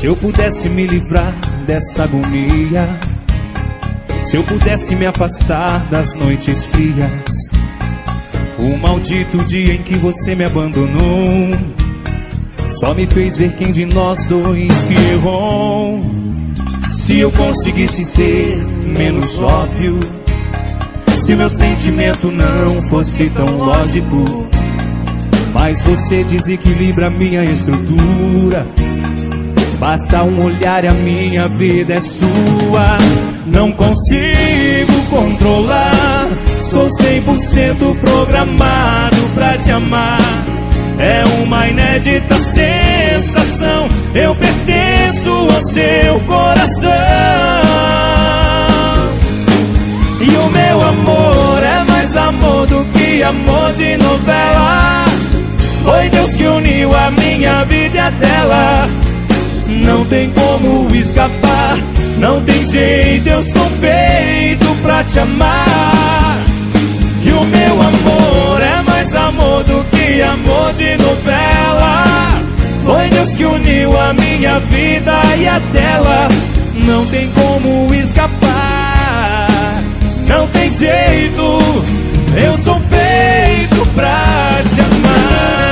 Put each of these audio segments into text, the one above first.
Se eu pudesse me livrar dessa agonia, se eu pudesse me afastar das noites frias, o maldito dia em que você me abandonou só me fez ver quem de nós dois que errou. Se eu conseguisse ser menos óbvio, se meu sentimento não fosse tão lógico, mas você desequilibra minha estrutura. Basta um olhar e a minha vida é sua. Não consigo controlar, sou 100% programado pra te amar. É uma inédita sensação, eu pertenço ao seu coração. E o meu amor é mais amor do que amor de novela. Foi Deus que uniu a minha vida e a dela. Não tem como escapar, não tem jeito, eu sou feito pra te amar. E o meu amor é mais amor do que amor de novela. Foi Deus que uniu a minha vida e a dela. Não tem como escapar, não tem jeito, eu sou feito pra te amar.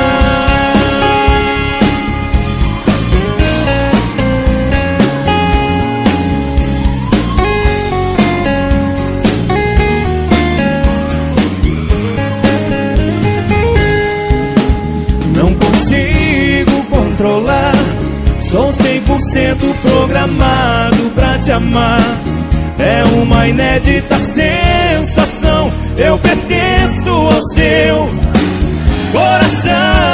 Não consigo controlar, sou 100% programado pra te amar. É uma inédita sensação, eu pertenço ao seu coração.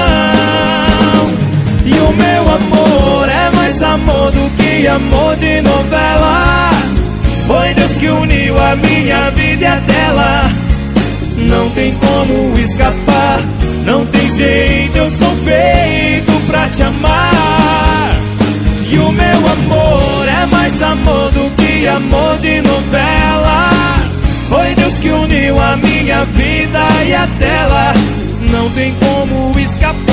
E o meu amor é mais amor do que amor de novela. Foi Deus que uniu a minha vida e a dela. Não tem como escapar, não tem jeito, eu sou feito pra te amar. E o meu amor é mais amor do que amor de novela. Foi Deus que uniu a minha vida e a dela. Não tem como escapar.